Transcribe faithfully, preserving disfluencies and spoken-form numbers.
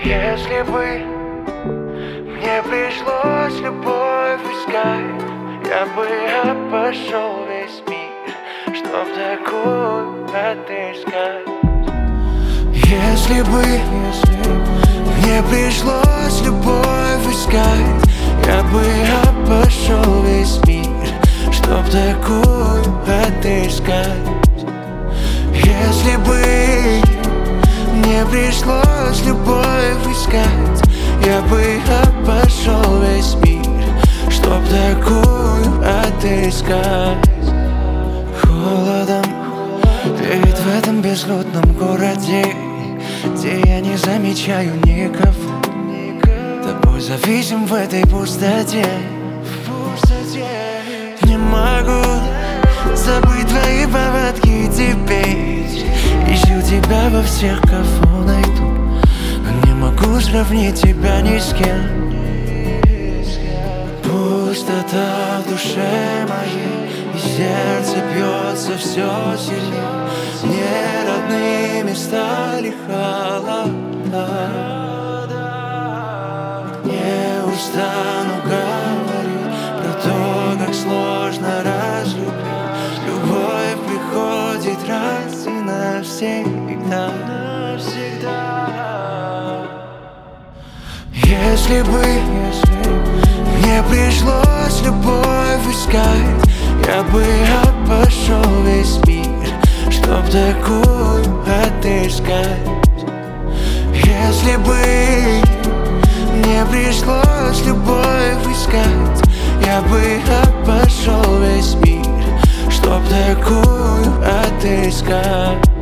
Если бы мне пришлось любовь искать, я бы обошел весь мир, чтоб такую отыскать. Если бы мне пришлось любовь искать, я бы обошел весь мир, чтоб такую отыскать. Если бы мне пришлось любовь искать, я бы обошел весь мир, чтоб такую отыскать. Холодом веет в этом безлюдном городе, где я не замечаю никого. Тобой зависим в этой пустоте. Не могу забыть твои повадки теперь. Ищу тебя во всех, кого найду. Не могу сравнить тебя ни с кем. Пустота в душе моей, и сердце бьется все сильнее. Неродными стали холода. Не устану говорить про то, как сложно разлюбить. Любовь приходит раз и навсегда. Если бы мне пришлось любовь искать, я бы обошел весь мир, чтоб такую отыскать. Если бы мне пришлось любовь искать, я бы обошел весь мир, чтоб такую отыскать.